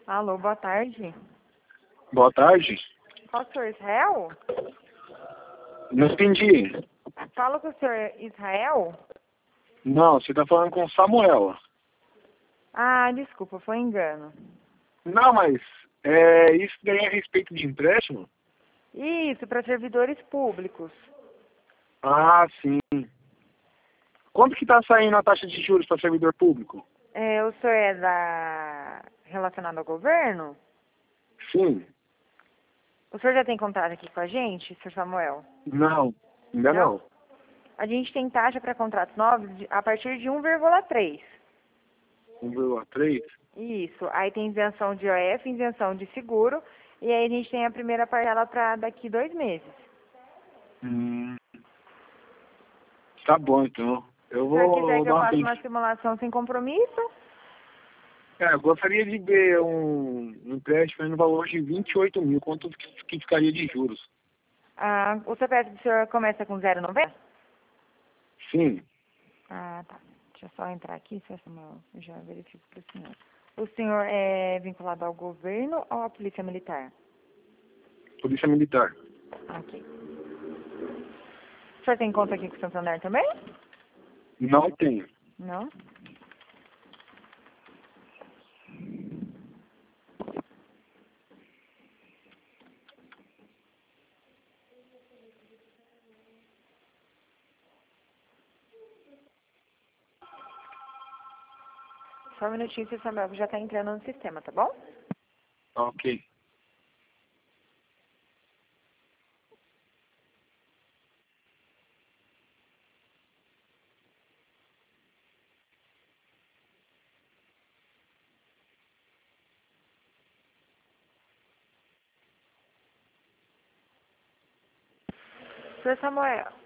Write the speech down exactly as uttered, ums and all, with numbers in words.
Alô, boa tarde. Boa tarde. Qual o senhor Israel? Não entendi. Fala com o senhor Israel? Não, você está falando com Samuel. Ah, desculpa, foi engano. Não, mas é, isso daí é a respeito de empréstimo? Isso, para servidores públicos. Ah, sim. Quanto que está saindo a taxa de juros para servidor público? É, o senhor é da... relacionado ao governo? Sim. O senhor já tem contato aqui com a gente, senhor Samuel? Não, ainda não. A gente tem taxa para contratos novos de- a partir de um vírgula três. um vírgula três? Isso. Aí tem isenção de O F, isenção de seguro. E aí a gente tem a primeira parcela para daqui dois meses. Hum, tá bom, então. Eu Se o senhor vou, quiser vou que dar eu uma faça uma atenção. simulação sem compromisso, É, eu gostaria de ver um, um empréstimo no valor de vinte e oito mil. Quanto que que ficaria de juros? ah, o C P F do senhor começa com zero vírgula noventa? Sim. Ah, tá. Deixa eu só entrar aqui, senhor Samuel. Eu já verifico para o senhor. O senhor é vinculado ao governo ou à polícia militar? Polícia Militar. Ok. O senhor tem conta aqui com o Santander também? Não tenho. Não? Só um minutinho, senhor Samuel, que já está entrando no sistema, tá bom? Ok. senhor Samuel,